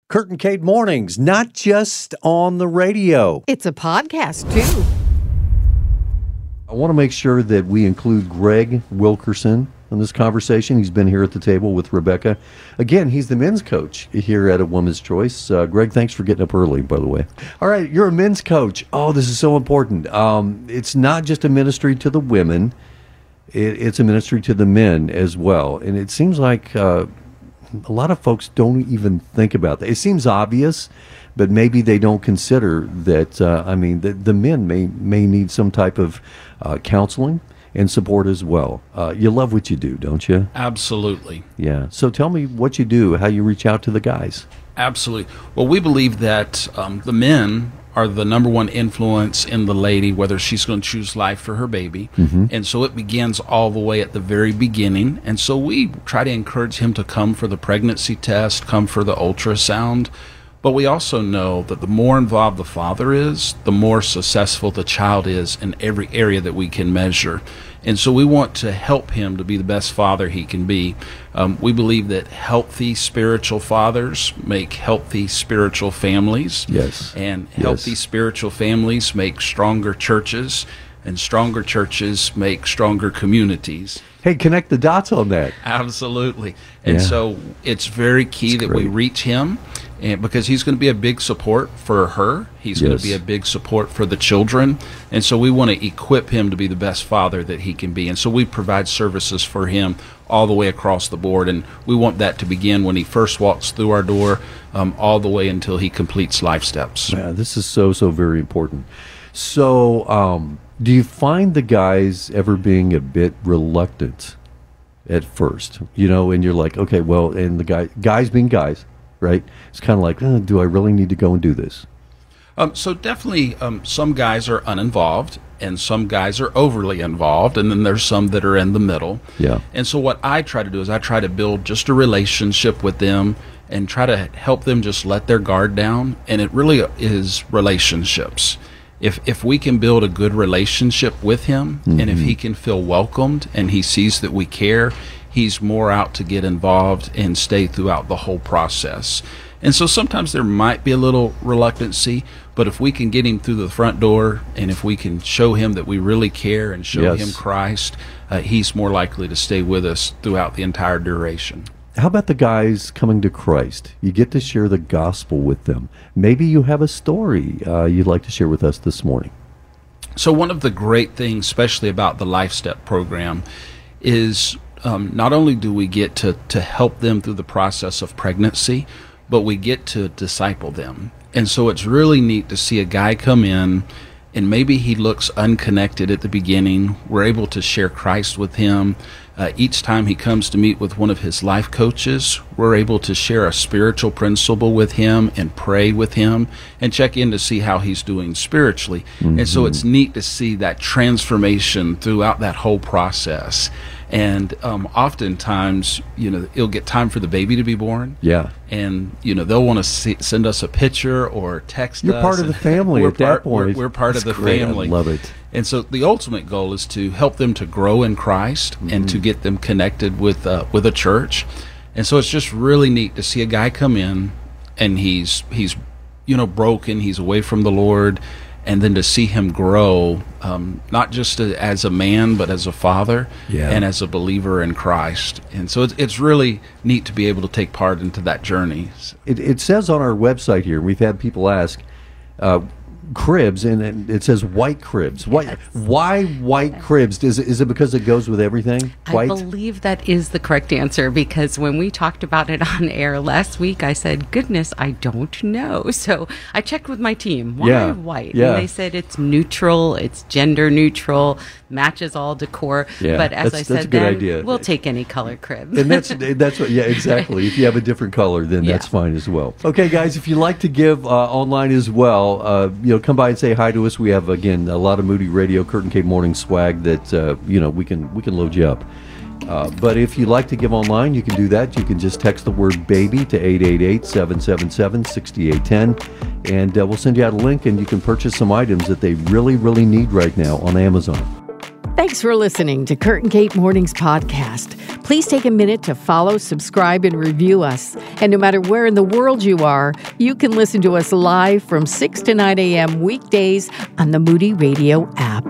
Kurt and Kate Mornings, not just on the radio. It's a podcast, too. I want to make sure that we include Greg Wilkerson in this conversation. He's been here at the table with Rebecca. Again, he's the men's coach here at A Woman's Choice. Greg, thanks for getting up early, by the way. All right, you're a men's coach. Oh, this is so important. It's not just a ministry to the women. It's a ministry to the men as well. And it seems like a lot of folks don't even think about that. It seems obvious, but maybe they don't consider that, the men may need some type of counseling and support as well. You love what you do, don't you? Absolutely. Yeah. So tell me what you do, how you reach out to the guys. Absolutely. Well, we believe that the men are the number one influence in the lady, whether she's going to choose life for her baby. Mm-hmm. And so it begins all the way at the very beginning. And so we try to encourage him to come for the pregnancy test, come for the ultrasound. But we also know that the more involved the father is, the more successful the child is in every area that we can measure. And so we want to help him to be the best father he can be. We believe that healthy spiritual fathers make healthy spiritual families. Yes. And healthy spiritual families make stronger churches, and stronger churches make stronger communities. Hey, connect the dots on that. Absolutely. And so it's very key that we reach him, and because he's going to be a big support for her. He's going to be a big support for the children. And so we want to equip him to be the best father that he can be. And so we provide services for him all the way across the board. And we want that to begin when he first walks through our door, all the way until he completes life steps. Yeah, this is so very important. So, do you find the guys ever being a bit reluctant at first? You know, and you're like, okay, well, and the guys being guys, right? It's kind of like, do I really need to go and do this? So definitely some guys are uninvolved and some guys are overly involved, and then there's some that are in the middle. Yeah. And so what I try to do is I try to build just a relationship with them and try to help them just let their guard down, and it really is relationships. If we can build a good relationship with him, mm-hmm. and if he can feel welcomed and he sees that we care, he's more out to get involved and stay throughout the whole process. And so sometimes there might be a little reluctancy, but if we can get him through the front door, and if we can show him that we really care and show him Christ, he's more likely to stay with us throughout the entire duration. How about the guys coming to Christ? You get to share the gospel with them. Maybe you have a story you'd like to share with us this morning. So one of the great things, especially about the Life Step program, is not only do we get to help them through the process of pregnancy, but we get to disciple them. And so it's really neat to see a guy come in, and maybe he looks unconnected at the beginning. We're able to share Christ with him. Each time he comes to meet with one of his life coaches, we're able to share a spiritual principle with him and pray with him and check in to see how he's doing spiritually. Mm-hmm. And so it's neat to see that transformation throughout that whole process. And oftentimes, it'll get time for the baby to be born. Yeah. And, they'll want to send us a picture or text us. You're part of the family at that point. We're part of the family. I love it. And so the ultimate goal is to help them to grow in Christ, mm-hmm. and to get them connected with a church. And so it's just really neat to see a guy come in, and he's broken, he's away from the Lord, and then to see him grow, not just as a man, but as a father, and as a believer in Christ. And so it's really neat to be able to take part into that journey. It says on our website here, we've had people ask, cribs, and it says white cribs. Why white cribs? Is it because it goes with everything? White? I believe that is the correct answer, because when we talked about it on air last week, I said, goodness, I don't know. So I checked with my team. Why white? Yeah. And they said it's neutral, it's gender neutral, matches all decor. Yeah, but as I said, that's a good idea. We'll take any color crib. And that's what, exactly. If you have a different color, then that's fine as well. Okay, guys, if you'd like to give online as well, come by and say hi to us. We have, again, a lot of Moody Radio, Kurt and Kate Morning swag that we can load you up. But if you'd like to give online, you can do that. You can just text the word baby to 888-777-6810, and we'll send you out a link, and you can purchase some items that they really need right now on Amazon. Thanks for listening to Kurt and Kate Mornings podcast. Please take a minute to follow, subscribe, and review us. And no matter where in the world you are, you can listen to us live from 6 to 9 a.m. weekdays on the Moody Radio app.